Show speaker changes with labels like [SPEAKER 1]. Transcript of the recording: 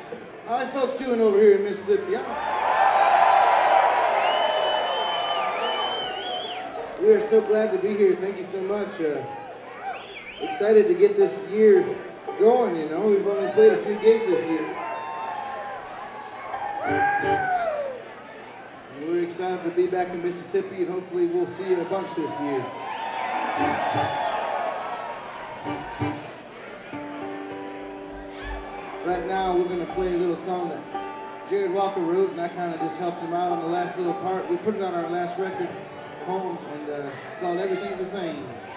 [SPEAKER 1] How you folks doing over here in Mississippi? We are so glad to be here. Thank you so much. Excited to get this year going, you know. We've only played a few gigs this year. And we're excited to be back in Mississippi, and hopefully we'll see you a bunch this year. Right now, we're going to play a little song that Jared Walker wrote, and I kind of just helped him out on the last little part. We put it on our last record, Home, and it's called Everything's the Same.